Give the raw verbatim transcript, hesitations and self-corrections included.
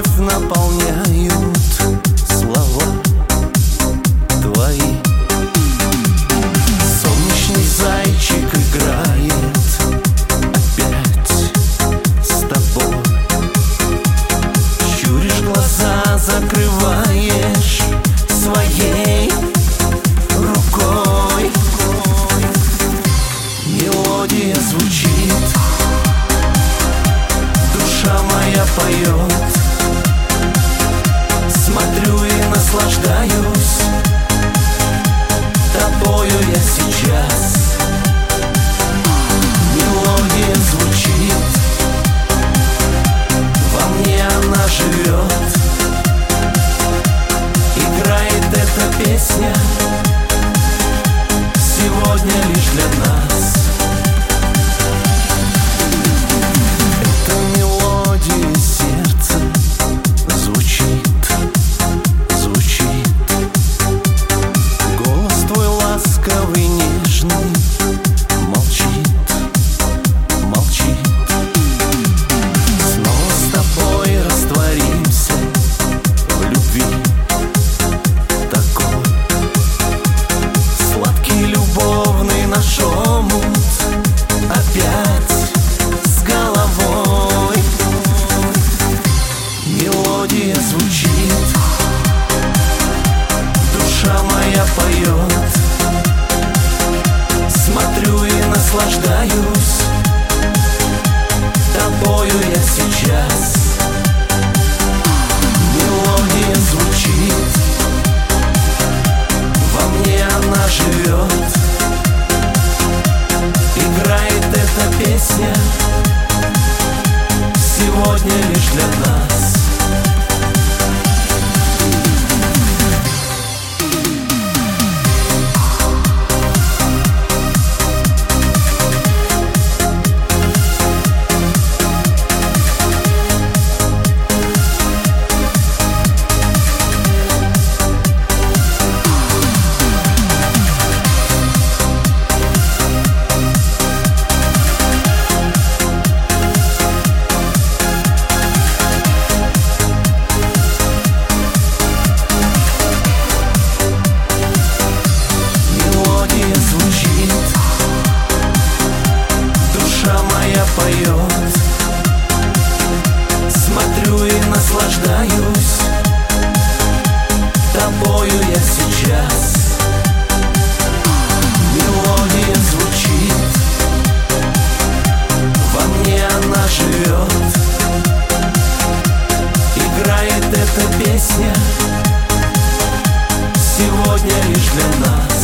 вновь наполняют слова твои. Солнечный зайчик играет опять с тобой. Щуришь глаза, закрываешь своей рукой. Мелодия звучит, душа моя поет. Смотрю и наслаждаюсь тобою я сейчас. Мелодия звучит, во мне она живет. Играет эта песня сегодня лишь для нас. Эта мелодия сердца звучит, звучит. Голос твой ласковый, нежный молчит, молчит. Снова с тобой растворимся в любви такой. Сладкий любовный наш омут опять с головой. Мелодия звучит, душа моя поет. Смотрю и наслаждаюсь тобою я сейчас. Мелодия звучит, во мне она живет. Играет эта песня сегодня лишь для нас. Поет. Смотрю и наслаждаюсь тобою я сейчас. Мелодия звучит, во мне она живет. Играет эта песня сегодня лишь для нас.